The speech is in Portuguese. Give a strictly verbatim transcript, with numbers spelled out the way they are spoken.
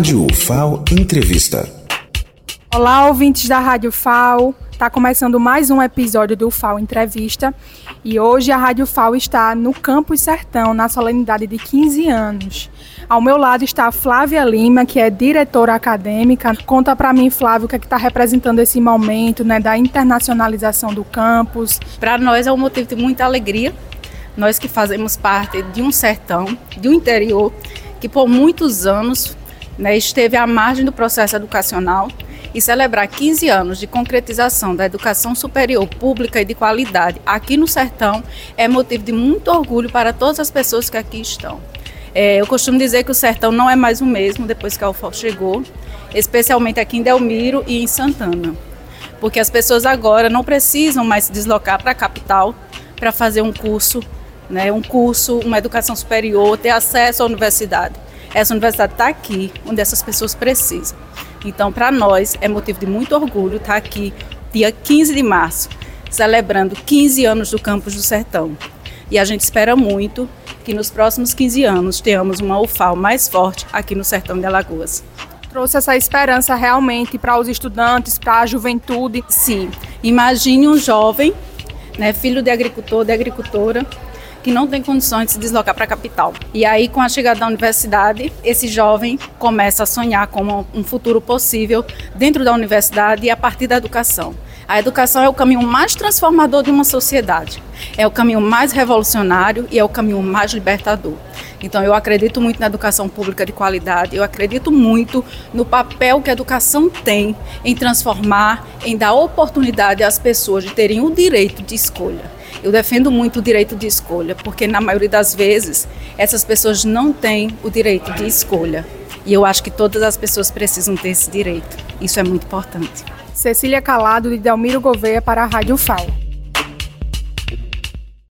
Rádio U F A O Entrevista. Olá, ouvintes da Rádio U F A O. Está começando mais um episódio do U F A O Entrevista e hoje a Rádio U F A O está no Campus Sertão, na solenidade de quinze anos. Ao meu lado está a Flávia Lima, que é diretora acadêmica. Conta para mim, Flávia, o que é que está representando esse momento, né, da internacionalização do campus. Para nós é um motivo de muita alegria, nós que fazemos parte de um sertão, de um interior, que por muitos anos, né, esteve à margem do processo educacional, e celebrar quinze anos de concretização da educação superior pública e de qualidade aqui no sertão é motivo de muito orgulho para todas as pessoas que aqui estão. É, eu costumo dizer que o sertão não é mais o mesmo depois que a U F A O chegou, especialmente aqui em Delmiro e em Santana, porque as pessoas agora não precisam mais se deslocar para a capital para fazer um curso, né, um curso, uma educação superior, ter acesso à universidade. Essa universidade está aqui, onde essas pessoas precisam. Então, para nós, é motivo de muito orgulho estar aqui, dia quinze de março, celebrando quinze anos do Campus do Sertão. E a gente espera muito que nos próximos quinze anos tenhamos uma U F A O mais forte aqui no Sertão de Alagoas. Trouxe essa esperança realmente para os estudantes, para a juventude? Sim. Imagine um jovem, né, filho de agricultor, de agricultora, que não tem condições de se deslocar para a capital. E aí, com a chegada da universidade, esse jovem começa a sonhar com um futuro possível dentro da universidade e a partir da educação. A educação é o caminho mais transformador de uma sociedade, é o caminho mais revolucionário e é o caminho mais libertador. Então, eu acredito muito na educação pública de qualidade, eu acredito muito no papel que a educação tem em transformar, em dar oportunidade às pessoas de terem o direito de escolha. Eu defendo muito o direito de escolha, porque na maioria das vezes essas pessoas não têm o direito de escolha. E eu acho que todas as pessoas precisam ter esse direito. Isso é muito importante. Cecília Calado, de Delmiro Gouveia, para a Rádio U F A O.